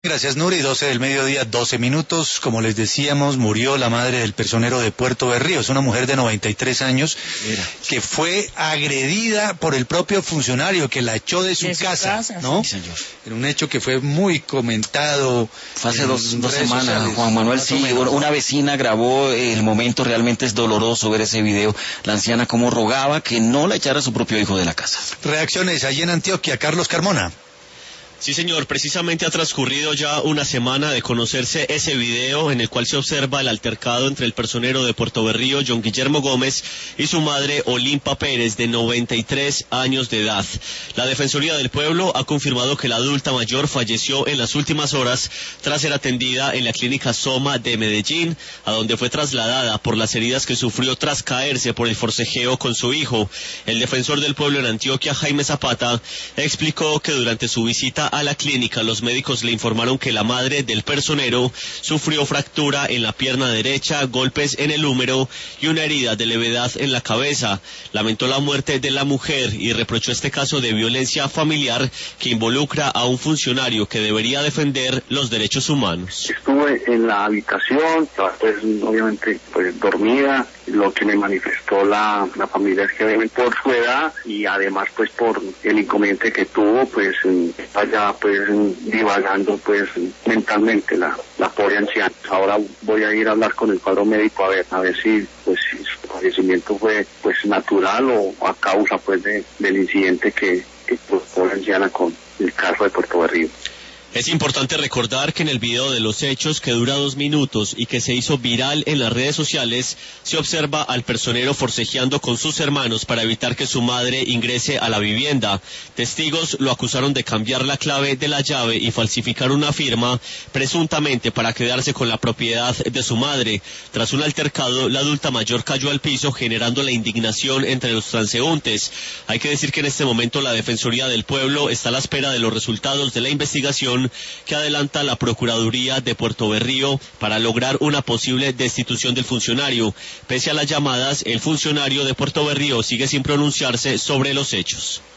Gracias, Nuri. 12 del mediodía, 12 minutos. Como les decíamos, murió la madre del personero de Puerto Berrío. Es una mujer de 93 años que fue agredida por el propio funcionario que la echó de su casa, ¿no? Sí, señor. En un hecho que fue muy comentado. Fue hace dos semanas, sociales, Juan Manuel. Sí, una vecina grabó el momento. Realmente es doloroso ver ese video. La anciana como rogaba que no la echara a su propio hijo de la casa. Reacciones allí en Antioquia. Carlos Carmona. Sí, señor, precisamente ha transcurrido ya una semana de conocerse ese video en el cual se observa el altercado entre el personero de Puerto Berrío, John Guillermo Gómez, y su madre, Olimpa Pérez, de 93 años de edad. La Defensoría del Pueblo ha confirmado que la adulta mayor falleció en las últimas horas tras ser atendida en la clínica Soma de Medellín, a donde fue trasladada por las heridas que sufrió tras caerse por el forcejeo con su hijo. El defensor del pueblo en Antioquia, Jaime Zapata, explicó que durante su visita a la clínica, los médicos le informaron que la madre del personero sufrió fractura en la pierna derecha, golpes en el húmero y una herida de levedad en la cabeza. Lamentó la muerte de la mujer y reprochó este caso de violencia familiar que involucra a un funcionario que debería defender los derechos humanos. Estuve en la habitación, pues obviamente pues dormida. Lo que me manifestó la familia es que obviamente por su edad y además pues por el inconveniente que tuvo, pues allá pues divagando pues mentalmente la pobre anciana. Ahora voy a ir a hablar con el cuadro médico a ver si pues si su fallecimiento fue pues natural o a causa pues del incidente que tuvo la anciana con el caso de Puerto Berrío. Es importante recordar que en el video de los hechos, que dura 2 minutos y que se hizo viral en las redes sociales, se observa al personero forcejeando con sus hermanos para evitar que su madre ingrese a la vivienda. Testigos lo acusaron de cambiar la clave de la llave y falsificar una firma, presuntamente para quedarse con la propiedad de su madre. Tras un altercado, la adulta mayor cayó al piso, generando la indignación entre los transeúntes. Hay que decir que en este momento la Defensoría del Pueblo está a la espera de los resultados de la investigación que adelanta la Procuraduría de Puerto Berrío para lograr una posible destitución del funcionario. Pese a las llamadas, el funcionario de Puerto Berrío sigue sin pronunciarse sobre los hechos.